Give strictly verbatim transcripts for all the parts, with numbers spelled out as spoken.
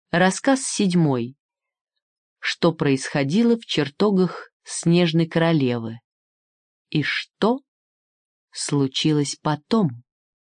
Рассказ седьмой. Что происходило в чертогах Снежной Королевы и что случилось потом?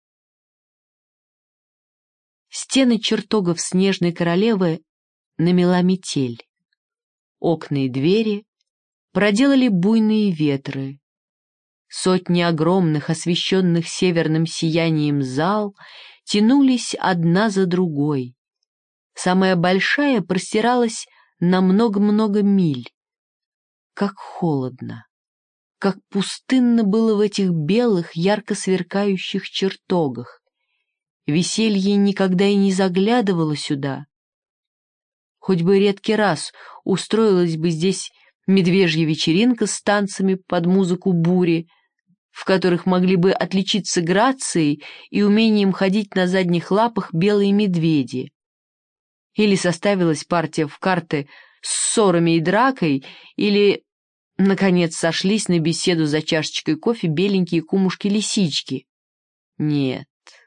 Стены чертогов Снежной Королевы намела метель. Окна и двери проделали буйные ветры. Сотни огромных, освещенных северным сиянием зал тянулись одна за другой. Самая большая простиралась на много-много миль. Как холодно, как пустынно было в этих белых, ярко сверкающих чертогах. Веселье никогда и не заглядывало сюда. Хоть бы редкий раз устроилась бы здесь медвежья вечеринка с танцами под музыку бури, в которых могли бы отличиться грацией и умением ходить на задних лапах белые медведи. Или составилась партия в карты с ссорами и дракой, или, наконец, сошлись на беседу за чашечкой кофе беленькие кумушки-лисички. Нет,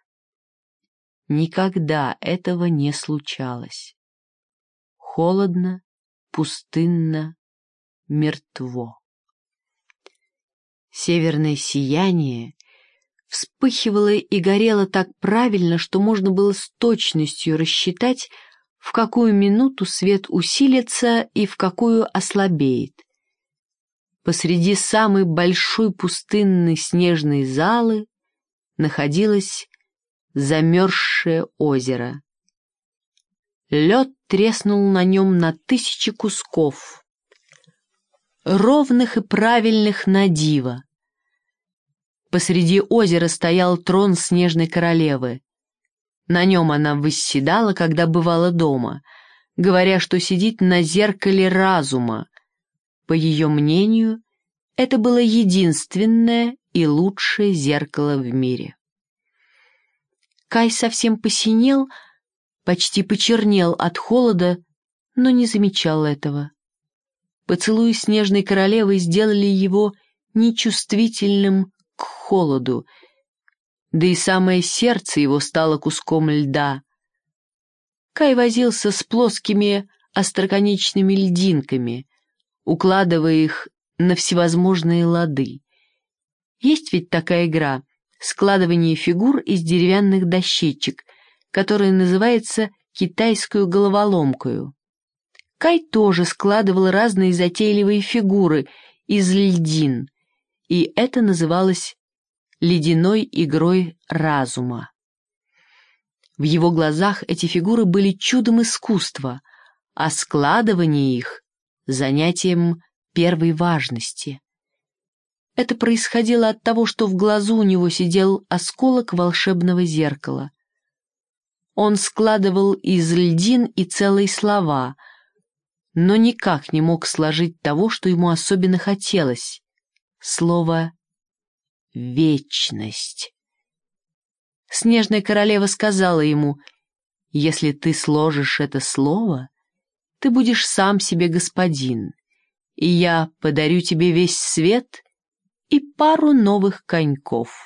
никогда этого не случалось. Холодно, пустынно, мертво. Северное сияние вспыхивало и горело так правильно, что можно было с точностью рассчитать, в какую минуту свет усилится и в какую ослабеет. Посреди самой большой пустынной снежной залы находилось замерзшее озеро. Лед треснул на нем на тысячи кусков, ровных и правильных на диво. Посреди озера стоял трон Снежной Королевы. На нем она восседала, когда бывала дома, говоря, что сидит на зеркале разума. По ее мнению, это было единственное и лучшее зеркало в мире. Кай совсем посинел, почти почернел от холода, но не замечал этого. Поцелуи Снежной Королевы сделали его нечувствительным к холоду, да и самое сердце его стало куском льда. Кай возился с плоскими остроконечными льдинками, укладывая их на всевозможные лады. Есть ведь такая игра — складывание фигур из деревянных дощечек, которая называется китайскую головоломкою. Кай тоже складывал разные затейливые фигуры из льдин, и это называлось ледяной игрой разума. В его глазах эти фигуры были чудом искусства, а складывание их — занятием первой важности. Это происходило от того, что в глазу у него сидел осколок волшебного зеркала. Он складывал из льдин и целые слова, но никак не мог сложить того, что ему особенно хотелось — слово «вечность». Снежная Королева сказала ему: «Если ты сложишь это слово, ты будешь сам себе господин, и я подарю тебе весь свет и пару новых коньков».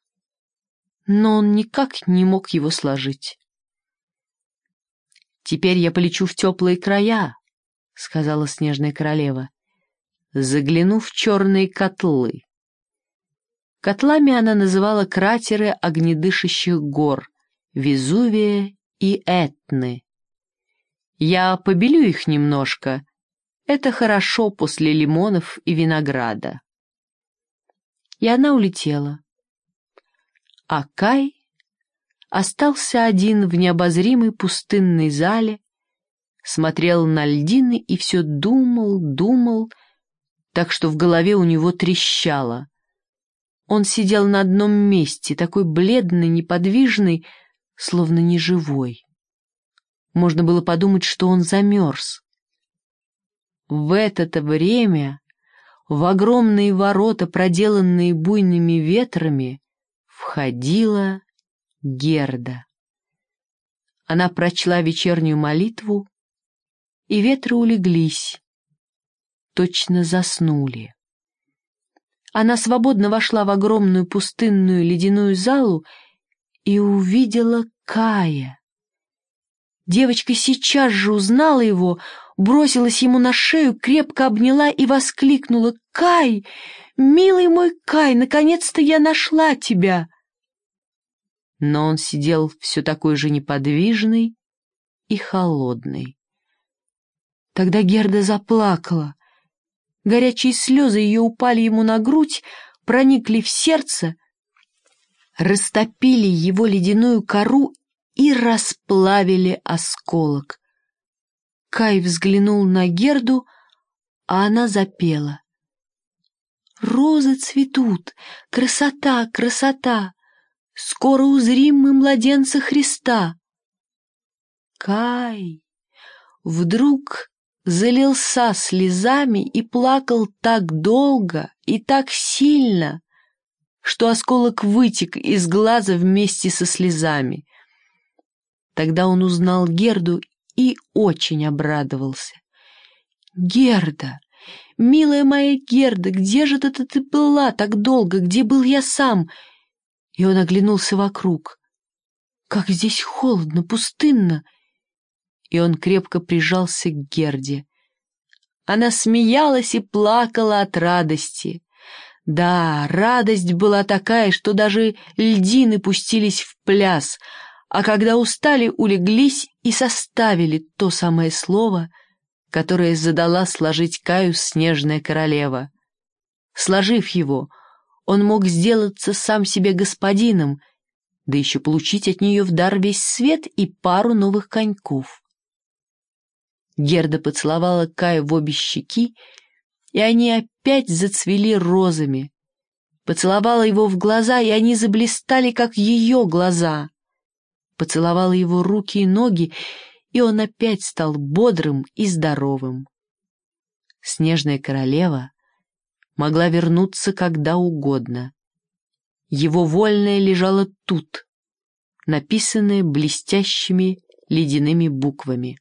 Но он никак не мог его сложить. «Теперь я полечу в теплые края», — сказала Снежная Королева, — «загляну в черные котлы». Котлами она называла кратеры огнедышащих гор Везувия и Этны. «Я побелю их немножко. Это хорошо после лимонов и винограда». И она улетела. А Кай остался один в необозримой пустынной зале, смотрел на льдины и все думал, думал, так что в голове у него трещало. Он сидел на одном месте, такой бледный, неподвижный, словно неживой. Можно было подумать, что он замерз. В это-то время в огромные ворота, проделанные буйными ветрами, входила Герда. Она прочла вечернюю молитву, и ветры улеглись, точно заснули. Она свободно вошла в огромную пустынную ледяную залу и увидела Кая. Девочка сейчас же узнала его, бросилась ему на шею, крепко обняла и воскликнула: «Кай, милый мой Кай, наконец-то я нашла тебя!» Но он сидел все такой же неподвижный и холодный. Тогда Герда заплакала. Горячие слезы ее упали ему на грудь, проникли в сердце, растопили его ледяную кору и расплавили осколок. Кай взглянул на Герду, а она запела: «Розы цветут, красота, красота, скоро узрим мы младенца Христа». Кай вдруг залился слезами и плакал так долго и так сильно, что осколок вытек из глаза вместе со слезами. Тогда он узнал Герду и очень обрадовался. «Герда, милая моя Герда, где же ты, ты была так долго? Где был я сам?» И он оглянулся вокруг. «Как здесь холодно, пустынно!» И он крепко прижался к Герде. Она смеялась и плакала от радости. Да, радость была такая, что даже льдины пустились в пляс, а когда устали, улеглись и составили то самое слово, которое задала сложить Каю снежная королева. Сложив его, он мог сделаться сам себе господином, да еще получить от нее в дар весь свет и пару новых коньков. Герда поцеловала Каю в обе щеки, и они опять зацвели розами. Поцеловала его в глаза, и они заблистали, как ее глаза. Поцеловала его руки и ноги, и он опять стал бодрым и здоровым. Снежная королева могла вернуться когда угодно. Его вольное лежало тут, написанное блестящими ледяными буквами.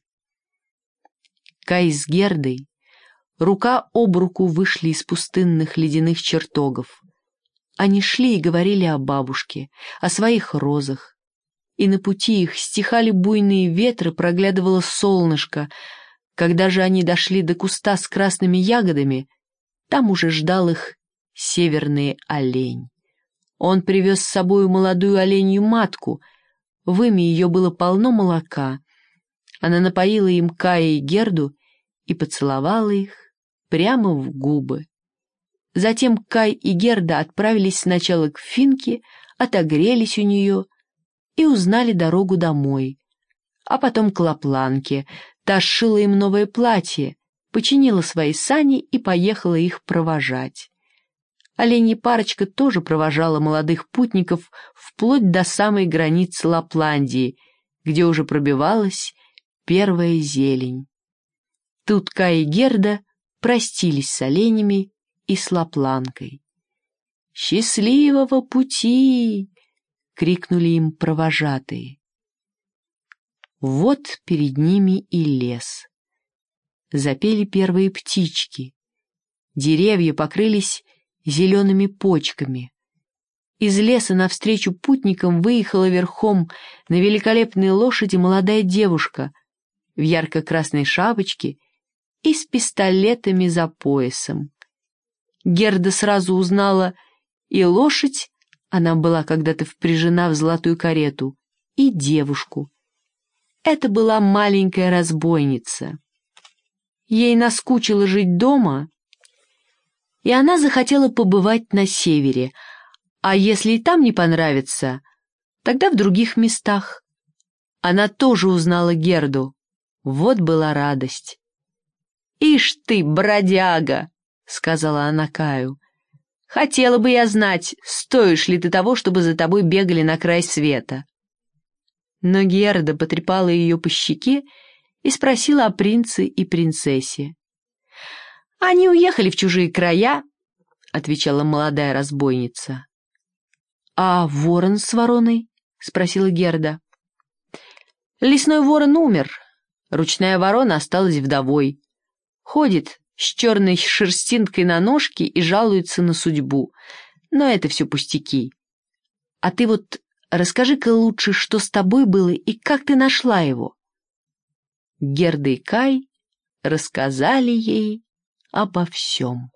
Кай с Гердой рука об руку вышли из пустынных ледяных чертогов. Они шли и говорили о бабушке, о своих розах. И на пути их стихали буйные ветры, проглядывало солнышко. Когда же они дошли до куста с красными ягодами, там уже ждал их северный олень. Он привез с собою молодую оленью матку, в име ее было полно молока. Она напоила им Кая и Герду и поцеловала их прямо в губы. Затем Кай и Герда отправились сначала к Финке, отогрелись у нее и узнали дорогу домой, а потом к Лапланке. Та сшила им новое платье, починила свои сани и поехала их провожать. Оленья парочка тоже провожала молодых путников вплоть до самой границы Лапландии, где уже пробивалась первая зелень. Тут Кай и Герда простились с оленями и с Лапланкой. «Счастливого пути!» — крикнули им провожатые. Вот перед ними и лес. Запели первые птички. Деревья покрылись зелеными почками. Из леса навстречу путникам выехала верхом на великолепной лошади молодая девушка в ярко-красной шапочке и с пистолетами за поясом. Герда сразу узнала и лошадь, она была когда-то впряжена в золотую карету, и девушку. Это была маленькая разбойница. Ей наскучило жить дома, и она захотела побывать на севере, а если и там не понравится, тогда в других местах. Она тоже узнала Герду. Вот была радость. «Ишь ты, бродяга!» — сказала она Каю. «Хотела бы я знать, стоишь ли ты того, чтобы за тобой бегали на край света». Но Герда потрепала ее по щеке и спросила о принце и принцессе. «Они уехали в чужие края», — отвечала молодая разбойница. «А ворон с вороной?» — спросила Герда. «Лесной ворон умер, ручная ворона осталась вдовой. Ходит с черной шерстинкой на ножке и жалуется на судьбу. Но это все пустяки. А ты вот расскажи-ка лучше, что с тобой было и как ты нашла его». Герда и Кай рассказали ей обо всем.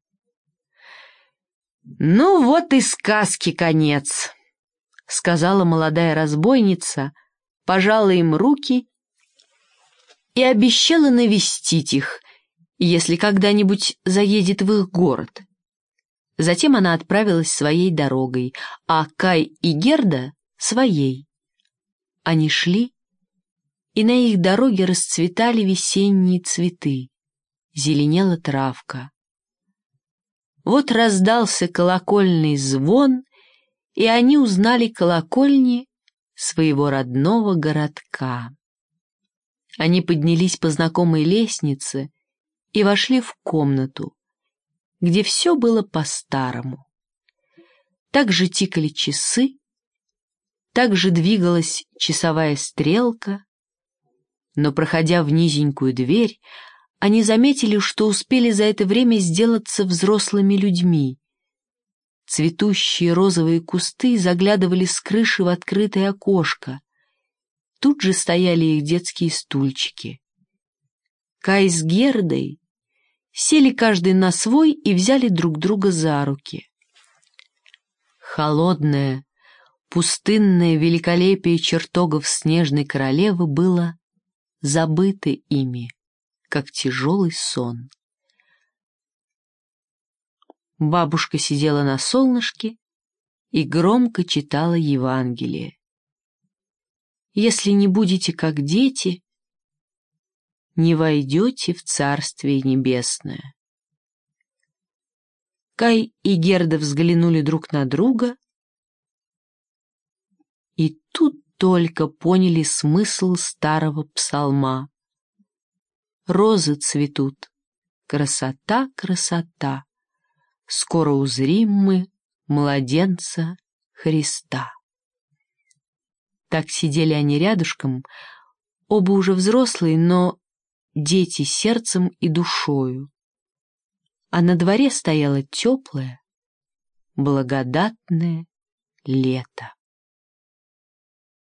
«Ну вот и сказки конец», — сказала молодая разбойница, пожала им руки и обещала навестить их, если когда-нибудь заедет в их город. Затем она отправилась своей дорогой, а Кай и Герда — своей. Они шли, и на их дороге расцветали весенние цветы, зеленела травка. Вот раздался колокольный звон, и они узнали колокольни своего родного городка. Они поднялись по знакомой лестнице и вошли в комнату, где все было по-старому. Так же тикали часы, так же двигалась часовая стрелка, но, проходя в низенькую дверь, они заметили, что успели за это время сделаться взрослыми людьми. Цветущие розовые кусты заглядывали с крыши в открытое окошко. Тут же стояли их детские стульчики. Кай с Гердой сели каждый на свой и взяли друг друга за руки. Холодное, пустынное великолепие чертогов снежной королевы было забыто ими, как тяжелый сон. Бабушка сидела на солнышке и громко читала Евангелие. «Если не будете как дети, не войдете в Царствие Небесное». Кай и Герда взглянули друг на друга и тут только поняли смысл старого псалма. Розы цветут, красота, красота, скоро узрим мы младенца Христа. Так сидели они рядышком, оба уже взрослые, но дети сердцем и душою. А на дворе стояло теплое, благодатное лето.